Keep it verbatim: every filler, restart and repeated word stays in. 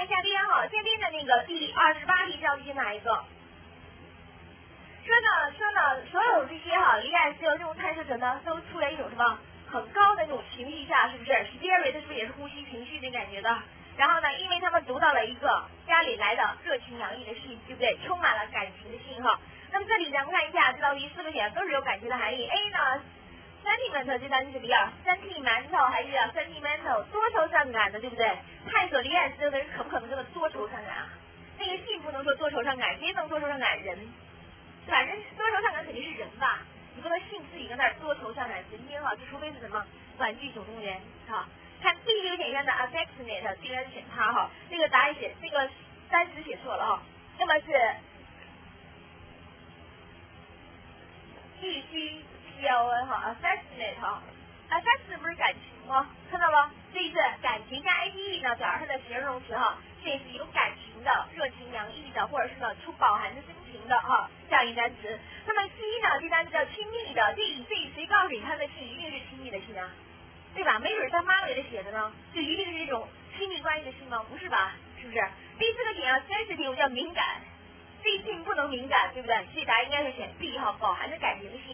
一下边哈，这边的那个第二十八题到底是哪一个？说呢说呢，所有这些哈离岸自由这种探测者呢，都处在一种什么很高的那种情绪下，是不是 ？Spirit 是不是也是呼吸情绪的感觉的？然后呢，因为他们读到了一个家里来的热情洋溢的信，对不对？充满了感情的信号。那么这里咱们看一下，这道题四个选都是有感情的含义。A 呢 ，sentiment 这单词是不是要 sentimental 还是要 sentimental 多愁善感的，对不对？探索离岸自由的人可不可能这么多愁善感啊？那个信不能说多愁善感，谁能多愁善感？人，反正多愁善感肯定是人吧？你不能信自己跟那儿多愁善感，神经哈，就除非是什么玩具总动员哈。看第一个选项的 affectionate， 这个是选它哈，这个答案写这个单词写错了哈，那么是必须 P O N 哈 affectionate 哈 affection 不是感情吗？看到了，这一次感情加 A T E 呢，表示它的形容词哈，这是有感情的、热情洋溢的，或者是呢出饱含着深情的哈，这样一个单词。那么 C 呢，这单词叫亲密的，这这谁告诉你他的信一定是亲密的信啊？对吧？没准他妈妈给他写的呢，就一定是这种亲密关系的信吗？不是吧？是不是？第四个点啊 sensitive 叫敏感，这信不能敏感，对不对？所以答案应该是选 B 哈，饱含着感情的信。